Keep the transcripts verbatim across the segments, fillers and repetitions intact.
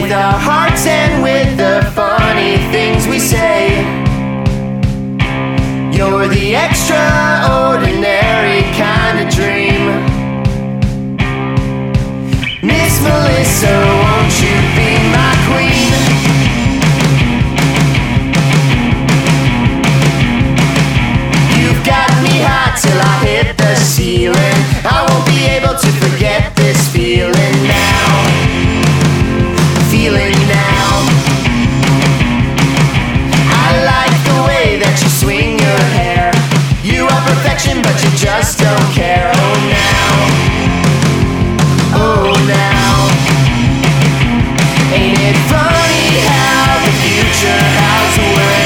with our hearts and with the funny things we say. You're the extraordinary kind of dream. Miss Melissa, won't you be my queen? You've got me hot till I hit the ceiling. I won't be able to forget this feeling now. Feeling now. I like the way that you swing your hair. You are perfection, but you just don't care. Oh now, oh now. Ain't it funny how the future has a way?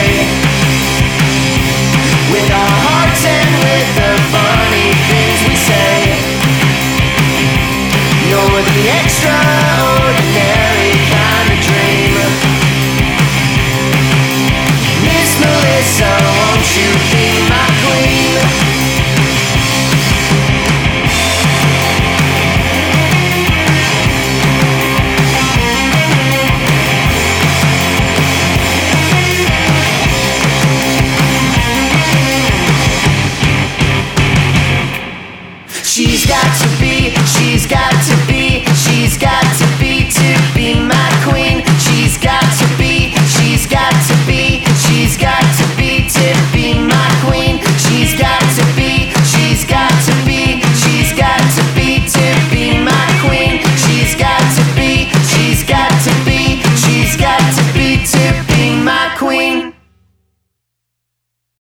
With our hearts and with the funny things we say. You're the extraordinary kind of dream. Miss Melissa, won't you be my queen? She's got to be, she's got to